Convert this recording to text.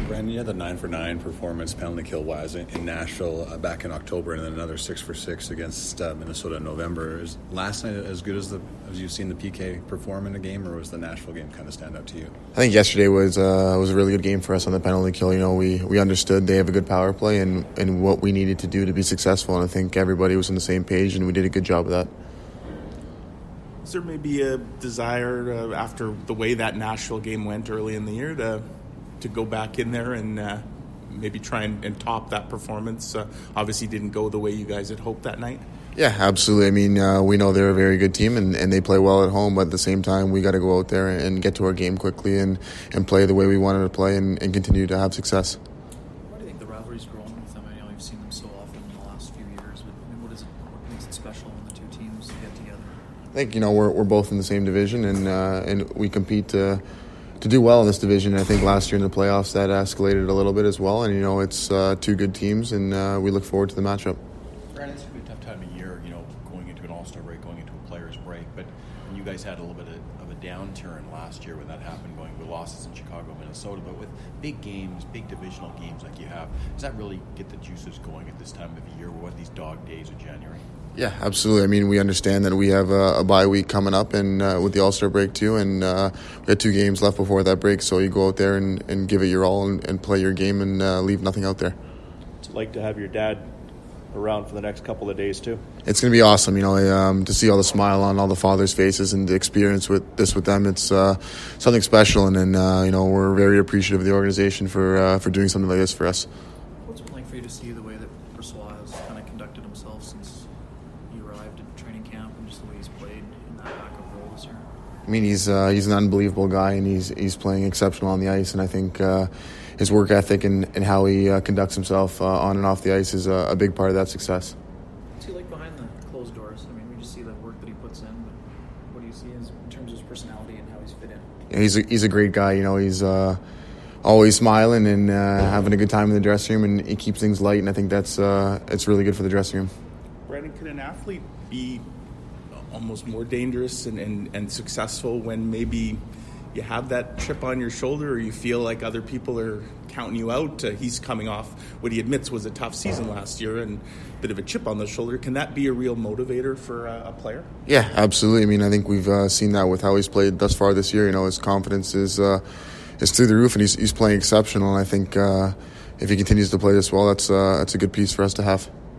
Brandon, you had the 9 for 9 performance penalty kill wise in Nashville back in October, and then another 6 for 6 against Minnesota in November. Is last night as good as you've seen the PK perform in a game, or was the Nashville game kind of stand out to you? I think yesterday was a really good game for us on the penalty kill. You know, we understood they have a good power play and what we needed to do to be successful, and I think everybody was on the same page, and we did a good job of that. Is there maybe a desire after the way that Nashville game went early in the year to go back in there and maybe try and top that performance? Obviously didn't go the way you guys had hoped that night. Yeah, absolutely. I mean, we know they're a very good team and they play well at home, but at the same time, we got to go out there and get to our game quickly and play the way we wanted to play and continue to have success. Why do you think the rivalry's grown with them? I know you've seen them so often in the last few years, but what makes it special when the two teams get together? I think, you know, we're both in the same division and we compete to do well in this division. I think last year in the playoffs that escalated a little bit as well, and you know it's two good teams, and we look forward to the matchup. Brandon, it's going to be a tough time of year, you know, going into an All-Star break, going into a players' break, but you guys had a little bit of a downturn last year when that happened, going with losses in Chicago, Minnesota, but with big games, big divisional games like you have, does that really get the juices going at this time of the year, what these dog days of January? Yeah, absolutely. I mean, we understand that we have a bye week coming up and with the All-Star break too, and we got 2 games left before that break, so you go out there and give it your all and play your game and leave nothing out there. It's like to have your dad around for the next couple of days too. It's going to be awesome, you know, to see all the smile on all the fathers' faces and to experience with them. It's something special, and you know, we're very appreciative of the organization for doing something like this for us. What's it like for you to see the way that Brossoit has kind of conducted himself since he arrived at training camp and just the way he's played in that backup role this year? I mean, he's an unbelievable guy, and he's playing exceptional on the ice, and I think his work ethic and how he conducts himself on and off the ice is a big part of that success. What's he like behind the closed doors? I mean, we just see the work that he puts in, but what do you see in terms of his personality and how he's fit in? Yeah, he's a great guy. You know, he's always smiling and having a good time in the dressing room, and he keeps things light, and I think that's it's really good for the dressing room. Brandon, could an athlete be almost more dangerous and successful when maybe you have that chip on your shoulder or you feel like other people are counting you out? He's coming off what he admits was a tough season last year and a bit of a chip on the shoulder. Can that be a real motivator for a player? Yeah, absolutely. I mean, I think we've seen that with how he's played thus far this year. You know, his confidence is through the roof, and he's playing exceptional. And I think if he continues to play this well, that's a good piece for us to have.